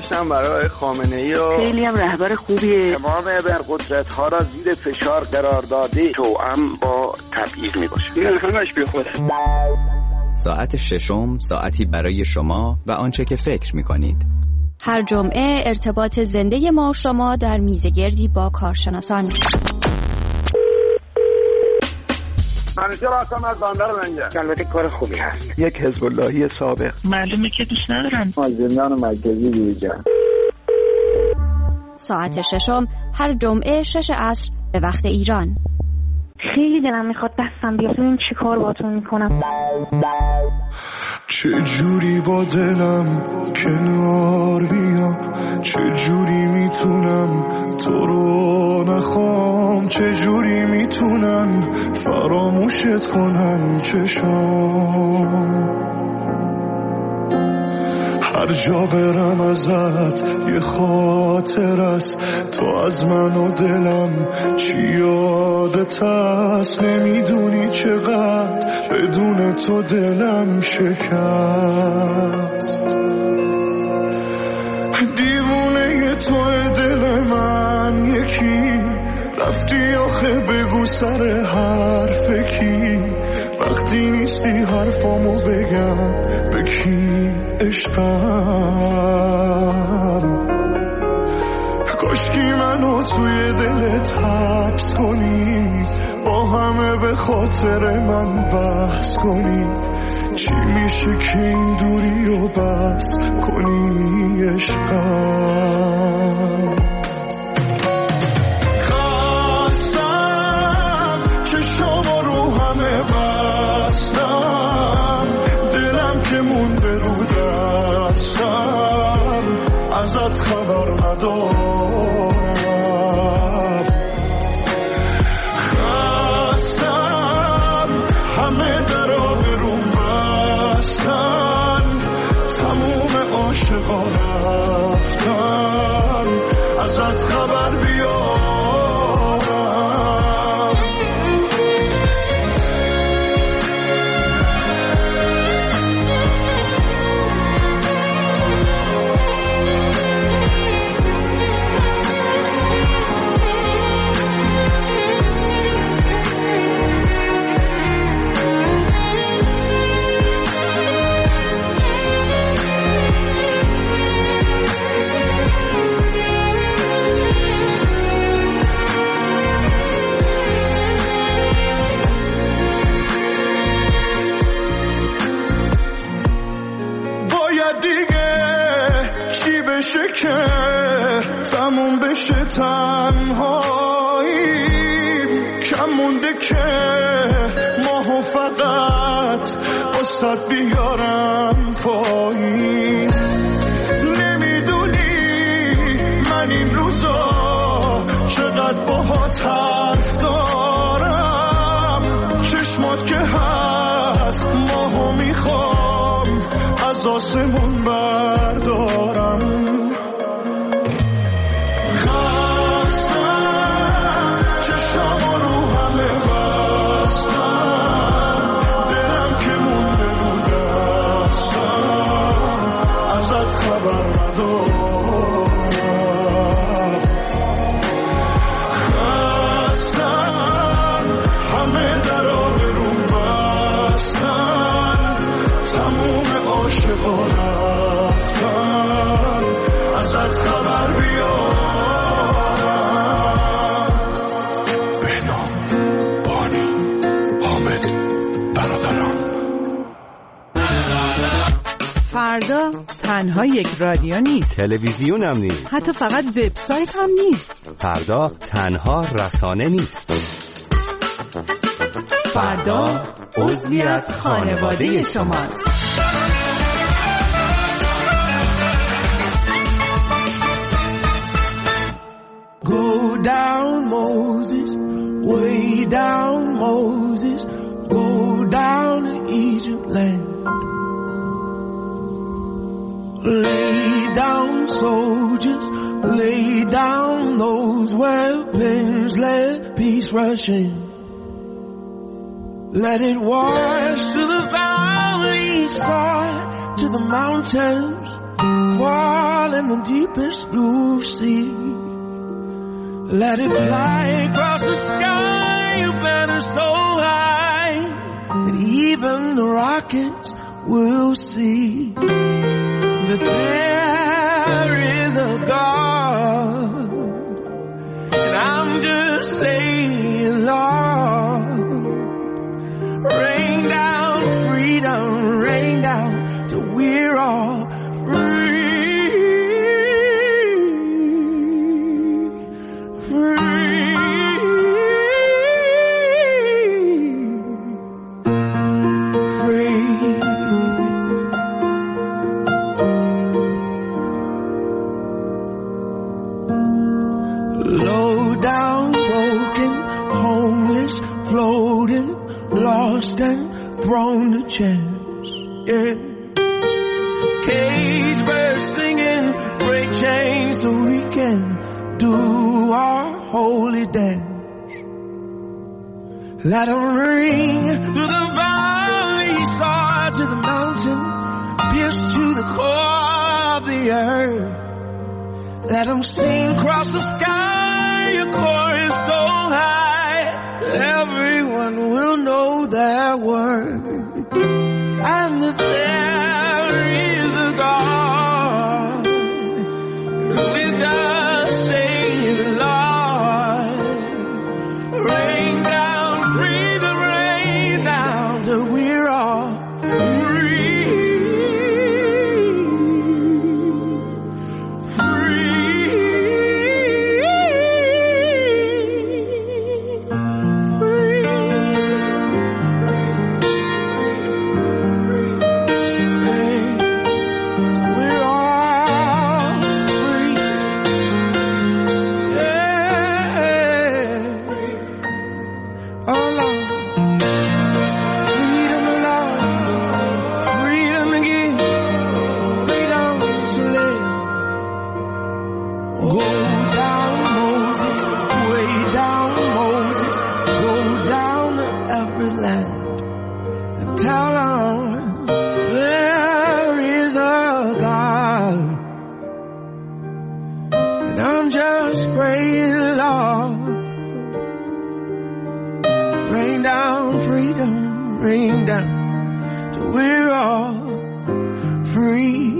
گذاشتم برای خامنه‌ای و خیلی هم رهبر خوبیه. امام ابرقدرت‌ها را زیر فشار قرار داده توأم با تبعیض میباشه. این همش بی خوده. ساعت ششم، ساعتی برای شما و آنچه که فکر می‌کنید. هر جمعه ارتباط زنده ما و شما در میزگردی با کارشناسان. همیشه راستم از بندر منجه. البته کار خوبی هست. یک حزب اللهی سابق. معلومه که دوست ندارن. زندان مرکزی دیگه. ساعت ششم هر جمعه 6 عصر به وقت ایران. خیلی دلم میخواد دستم بیاد ببین چی کار باتون میکنم. چه جوری با دلم کنار بیام، چه جوری میتونم تو رو نخوام، چه جوری میتونم فراموشت کنم چشام. هر جا برم ازت یه خاطر است، تو از من و دلم چی یادت هست. نمیدونی چقدر بدون تو دلم شکست. دیوونه تو دل من یکی، رفتی آخه بگو سر حرف کی، وقتی نیستی حرفامو بگم به کی عشقم. کاشکی منو توی دلت حبس کنی، با همه به خاطر من بحث کنی. چی میشه که این دوری رو بس کنی عشقم. خواستم چشامو رو همه بستم، دلم که مونده رو دستم، ازت خبر ندارم. خواستم همه درا برون بستن، تموم عاشقا رفتن، ازت خبر بیارم. که تموم بشه تنهاییم، کم مونده که ماهو فقط واسه بیارم پایین. نمیدونی من این روزا چقدر باهات حرف دارم، چشمات که هست ماهو میخوام از آسمون بردارم. فردا تنها یک رادیو نیست، تلویزیون هم نیست، حتی فقط وبسایت هم نیست. فردا تنها رسانه نیست. فردا عضوی از خانواده شماست. Go down Moses, way down Moses, go down to Egypt land. Lay down soldiers, lay down those weapons, let peace rush in. Let it wash to the valley side, to the mountains, fall in the deepest blue sea. Let it fly across the sky, a banner so high that even the rockets will see that there is a God. And I'm just saying, Lord, rain down freedom, rain down till we're all free. Lost and thrown to chance, yeah. Cage birds singing, break chains so we can do our holy dance. Let them ring through the valley, soar to the mountain, pierce to the core of the earth. Let them sing across the sky, a chorus so high, everyone will know their word. And that there is a God. We just say, Lord, rain down freedom, rain down till we're all free. Rain down till we're all free.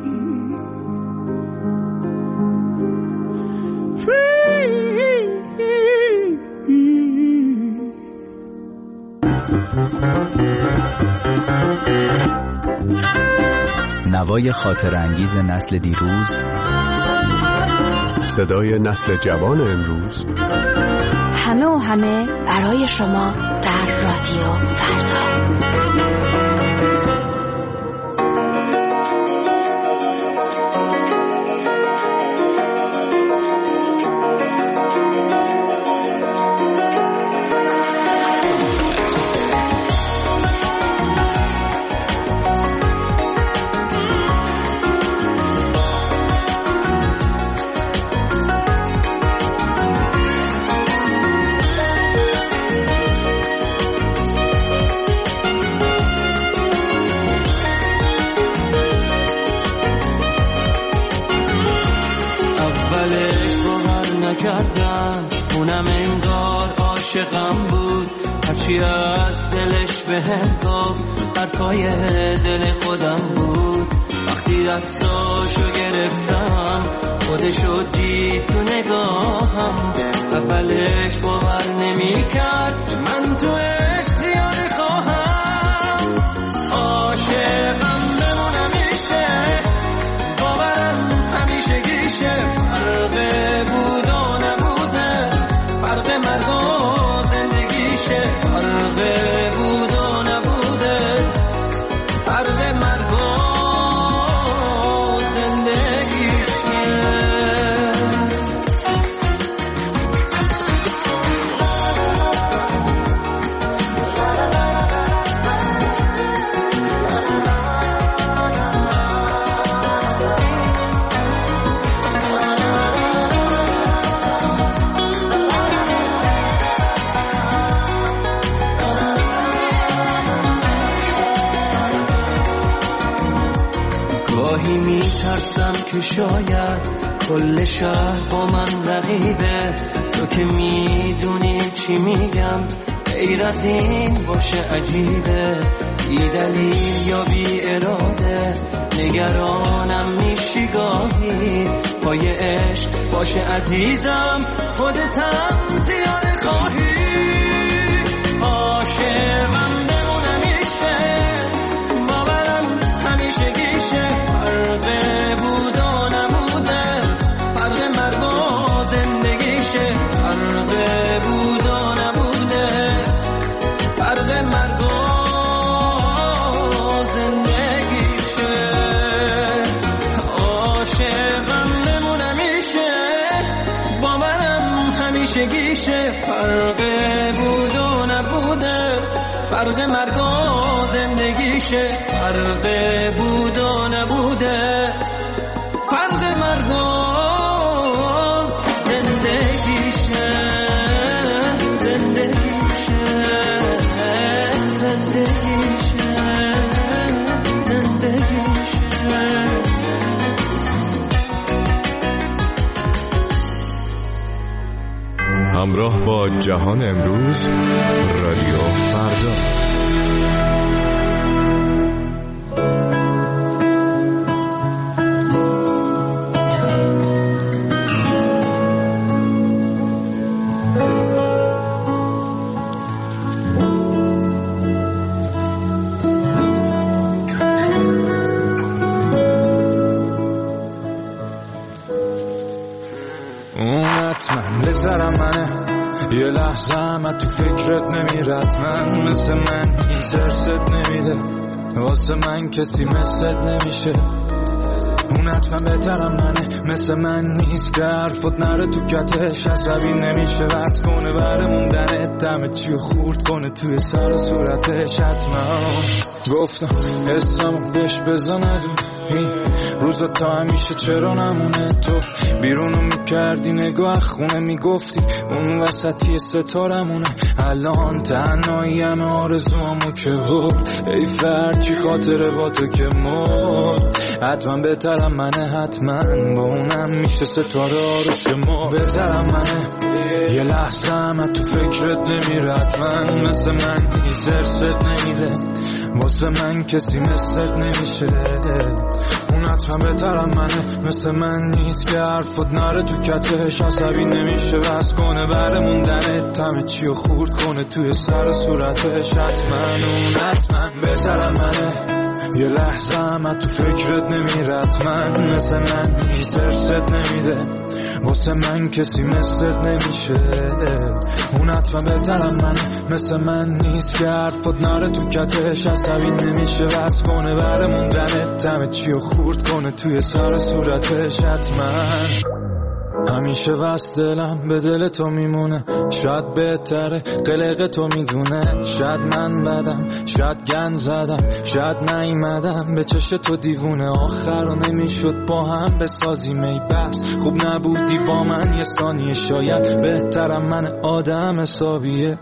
نوای خاطر انگیز نسل دیروز، صدای نسل جوان امروز، همه و همه برای شما در رادیو فردا. اونم انگار عاشقم بود، هرچی از دلش بهم گفت حرفای دل خودم بود. وقتی دستاشو گرفتم خودشو دید تو نگاهم، اولش باور نمی‌کرد من تو اشتیاقی خواهم. عاشقم بمونم میشه، باورم همیشه گیشه، فرقه بود و نبوده، فرق مرگ و زندگیشه، فرقه بود و نبوده، فرق مرگ و زندگیشه. گاهی میترسم که شاید کل شهر با من رقیبه، تو که میدونی چی میگم غیر از این باشه عجیبه، بی دلیل یا بی اراده نگرانم میشی گاهی، پای عشق باشه عزیزم خودتم زیاده خواهی، عاشقم بمونم میشه باورم همیشه گیشه، فرق بود و نبوده فرق مرگ و زندگیشه، فرق بود و نبوده فرق مرگ و زندگیشه، عاشقم بمونم میشه باورم همیشه گیشه، فرق بود و نبوده فرق مرگ و زندگیشه، فرق بود و نبوده فرق مرگ و زندگیشه، زندگیشه زندگیشه زندگیشه. همراه با جهان امروز، رادیو فردا. من بذارم منه یه لحظه هم تو فکرت نمیرد، من مثل من این سرست نمیده، واسه من کسی مثلت نمیشه، اون حتما بهترم منه مثل من نیست که حرفت نره تو کتش، عصبی نمیشه بس کنه بره موندنت، دم چیو خورد کنه توی سر و صورتش، حتما گفتم اسمو بهش بزندون این روزا تا همیشه چرا نمونه، تو بیرونو میکردی نگاه خونه میگفتی اون وسطی ستارمونه، الان تنهایی همه آرزوامو که برد، ای فرچی خاطره با تو که مرد، حتما بهترم منه حتما با اونم میشه ستاره آروش ما، بذارم منه یه لحظه هم تو فکرت نمیره، حتما مثل من این سرست نمیده، واسه من کسی مثلت نمیشه، اون حتما بهترم منه مثل من نیست که حرفت نره تو کتش، عصبی نمیشه بس کنه بره موندنت، همه چیو خورد کنه توی سر و صورتش، حتما اون حتما بهترم منه یه لحظه هم تو فکرت نمیره، حتما مثل من این سرست نمیده، واسه من کسی مثلت نمیشه، اون حتما بهترم منه مثل من نیست که حرفت نره تو کتش، عصبی نمیشه بس کنه بره موندنت، همه چیو خورد کنه توی سر و صورتش، حتما همیشه وست دلم به دل تو میمونه، شاید بهتره قلق تو میدونه، شاید من بدم شاید گن زدم شاید نیومدم به چش تو دیوونه، آخر رو نمیشد با هم بسازیم ای بس خوب نبودی با من یه ثانیه، شاید بهترم من آدم حسابیه،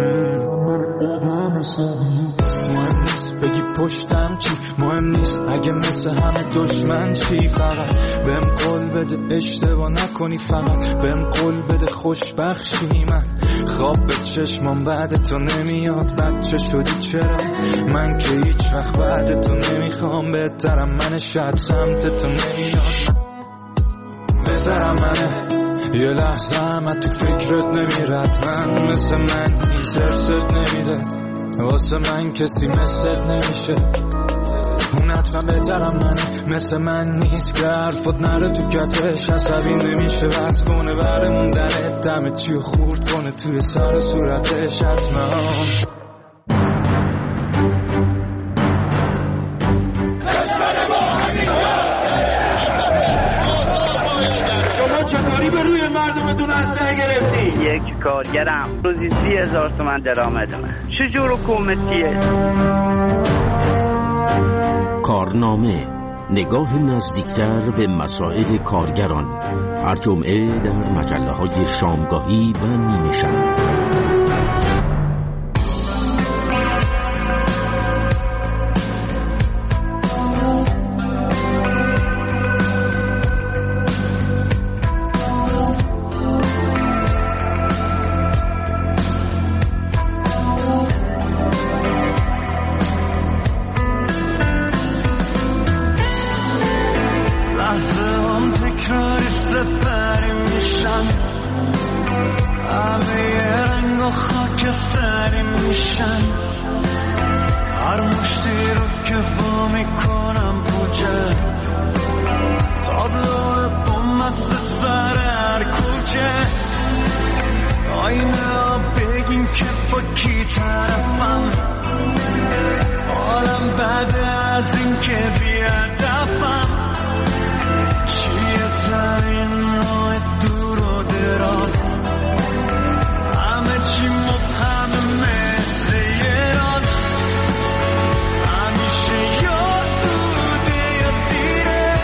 مهم نیست بگی پشتم چی، مهم نیست اگه مثل همه دشمن چی، فقط بهم قول بده اشتباه نکنی، فقط بهم قول بده خوشبخشی، من خواب به چشمام بعد تو نمیاد، بچه شدی چرا من که هیچ وقت بعد تو نمیخوام، بهترم من شاید سمت تو نمیاد، بذارم منه یه لحظه هم تو فکرت نمیرد، من مثل من این سرست نمیده، واسه من کسی مثلت نمیشه، اون حتما بهترم منه مثل من نیست که حرفت نره تو کتش، عصبی نمیشه بس کنه بره موندنت، دم چیو خورد کنه توی سر و صورتش، حتما چطوری به روی مردمتون اسلحه گرفتی؟ یک کارگرم روزی 30,000 تومان درآمد داره. چجور حکومتیه؟ کارنامه، نگاه نزدیکتر به مسائل کارگران، هر جمعه در مجله‌های شامگاهی و نیمه شب. روشن، هر مشتی رو که وا میکنم پوچه، تابلو بوم است سر هر کوچه، آینه ها بگین که با کی طرفم، حالم بده از این که بی‌هدفم، چیه ترین راه دور و دراز، همه چی مبهمه مثل یه راز، همیشه یا زوده یا دیره،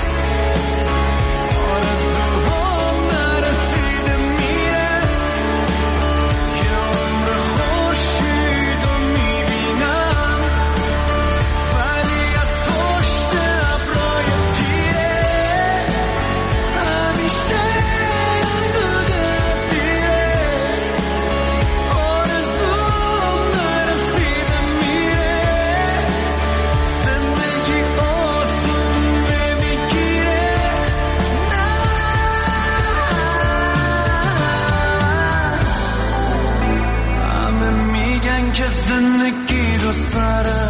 آرزوهام نرسیده میره، یه عمر خورشید رو میبینم ولی از پشت ابرهای تیره، همیشه یا زوده یا دیره، آرزوهام نرسیده میره، زندگی آسون نمیگیره، همه میگن که زندگی دو سره،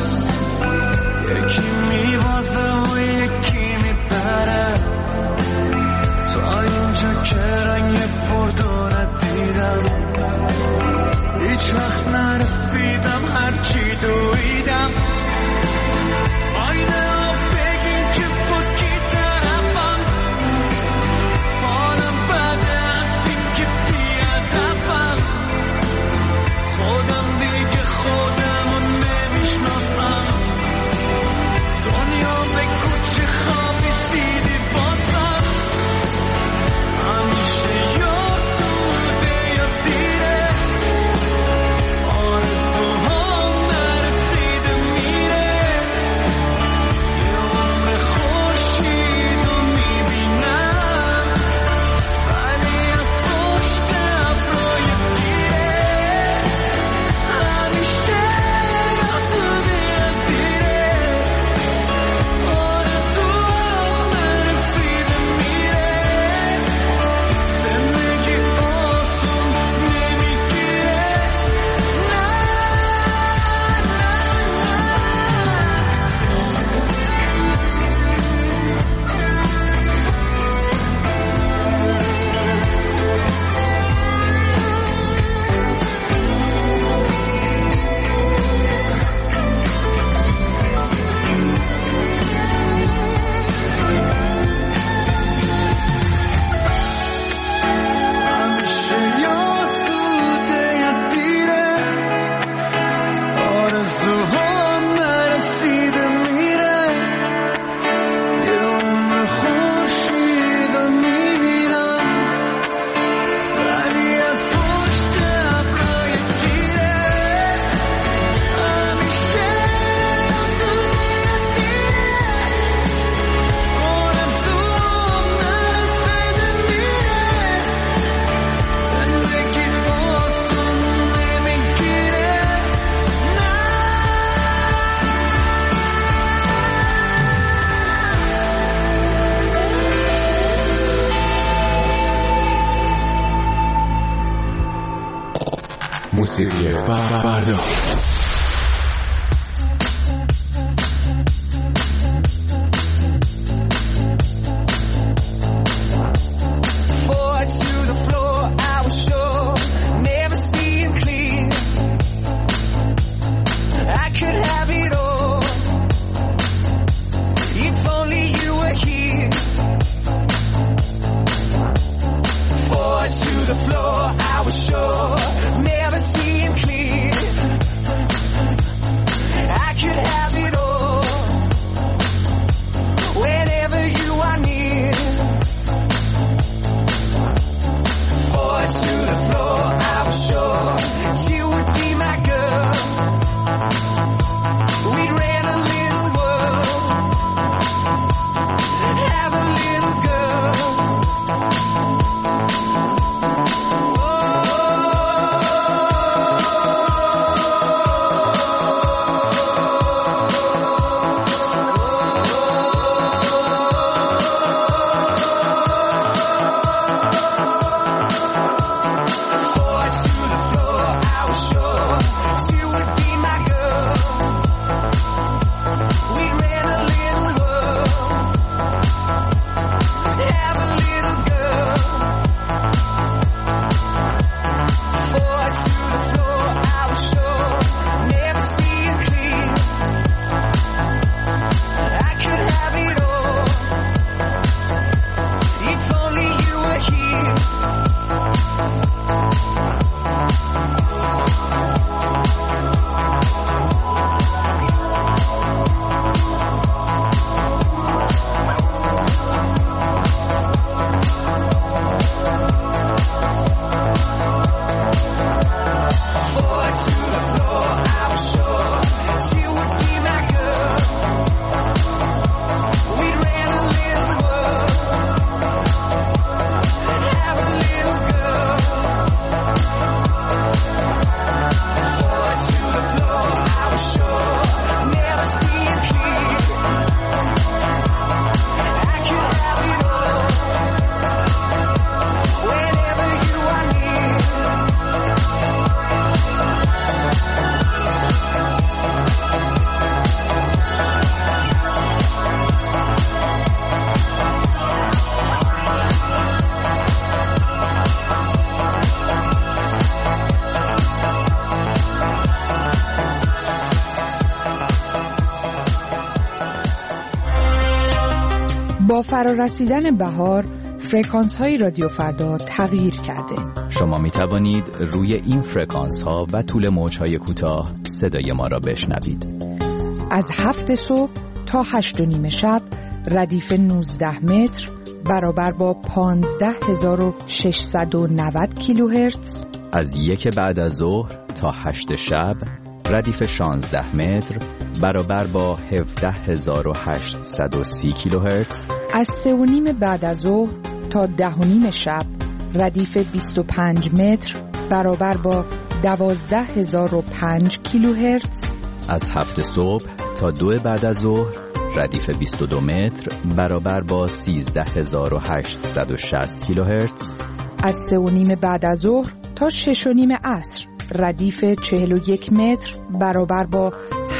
یکی میبازه و یکی میبره، تا اینجا که رنگ پردو ندیدم، هیچ وقت نرسیدم هرچی دویدم، آینه ها بگین که با کی طرفم، حالم بده از این که بی‌هدفم، خودم دیگه خودمو نمیشناسم، دنیا به کوچه خوابی دیدی بازم، همیشه یا زوده یا دیره، آرزوهام نرسیده میره، یه عمر خورشید رو میبینم ولی از پشت ابرهای تیره، همیشه یا زوده یا دیره، آرزوهام نرسیده میره، زندگی آسون نمیگیره، همیشه یا زوده یا دیره، آرزوهام نرسیده میره، یه عمر خورشید رو میبینم ولی از پشت ابرهای تیره، همیشه یا زوده یا دیره، آرزوهام نرسیده میره، زندگی آسون نمیگیره، موسیقی فردا. Forward to the floor, I was sure, never seeing clear. I could have it all, if only you were here. Forward to the floor, I was sure, never seeing clear. با فرارسیدن بهار فرکانس های رادیو فردا تغییر کرده. شما می توانید روی این فرکانس ها و طول موج های کوتاه صدای ما را بشنوید. از 7 صبح تا 8:30 شب ردیف 19 متر برابر با 15690 کیلوهرتز. از 1 بعد از ظهر تا 8 شب ردیف 16 متر برابر با 17830 کیلوهرتز. از 3:30 بعد از ظهر تا 10:30 شب ردیف 25 متر برابر با 12005 کیلوهرتز. از 7 صبح تا 2 بعد از ظهر ردیف 22 متر برابر با 13860 کیلوهرتز. از 3:30 بعد از ظهر تا 6:30 عصر ردیف 41 متر برابر با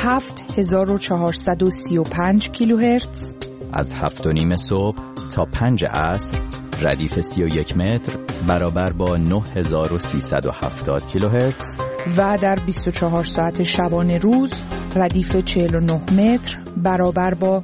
7435 کیلوهرتز. از 7:30 صبح تا 5 عصر ردیف 31 متر برابر با 9370 کیلوهرتز. و در 24 ساعت شبانه روز ردیف 49 متر برابر با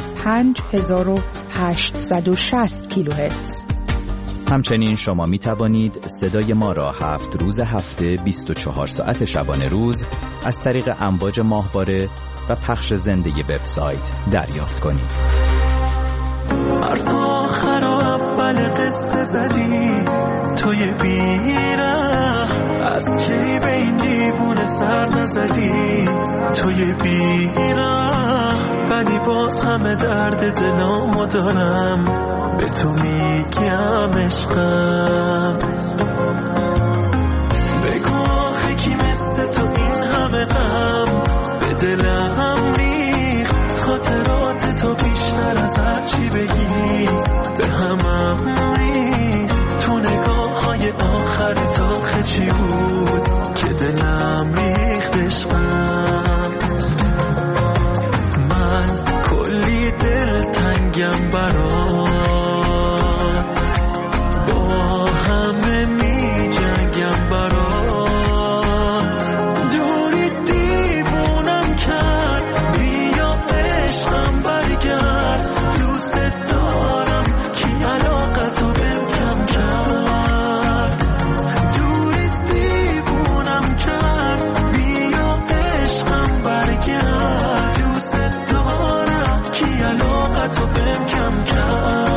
5860 کیلوهرتز. همچنین شما می توانید صدای ما را 7 روز هفته 24 ساعت شبانه روز از طریق امواج ماهواره و پخش زنده وبسایت دریافت کنید. حرف آخر و اول قصه زدی توی بیره، از کی به این دیوونه سر نزدی توی بیره، ولی باز همه درد دلامو دارم به تو میگم عشقم. بگو آخه کی مثل تو این همه غم به دلم ریخ، خاطرات تو بیشتر از هر چی بگی به همم ریخ. تو نگاه های آخرت آخه چی بود که دلم ریخت عشقم. من کلی دل تنگم برات، با همه می جنگم برات، دوری دیوونم کرد، بیا عشقم برگرد، دوست دارم کی علاقتو بهم کم کرد، دوری دیوونم کرد، بیا عشقم برگرد، دوست دارم کی علاقتو بهم کم کرد.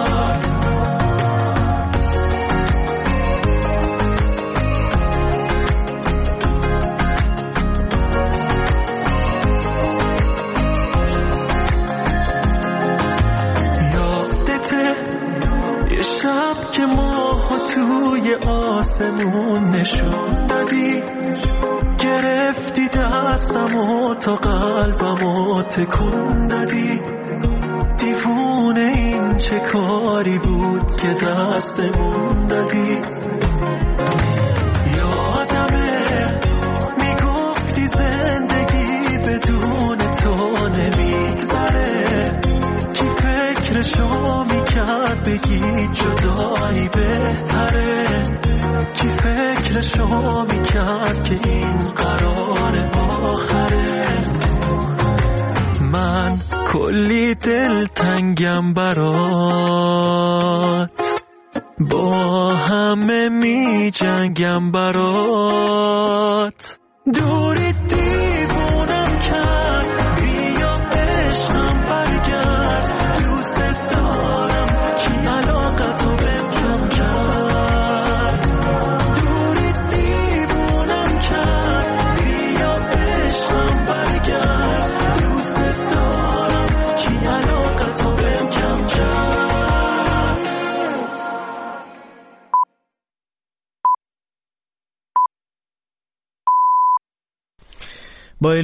یه شب که ماهو توی آسمون نشون دادی، گرفتی دستمو تا قلبمو تکون دادی، دیوونه این چه کاری بود که دستمون دادی. یادمه میگفتی زندگی بدون تو نمیگذره، کی فکرشو میکرد بگی جدایی بهتره، کی فکرشو میکرد که این قرار آخره. من کلی دل تنگم برات، با همه می جنگم برات، دوری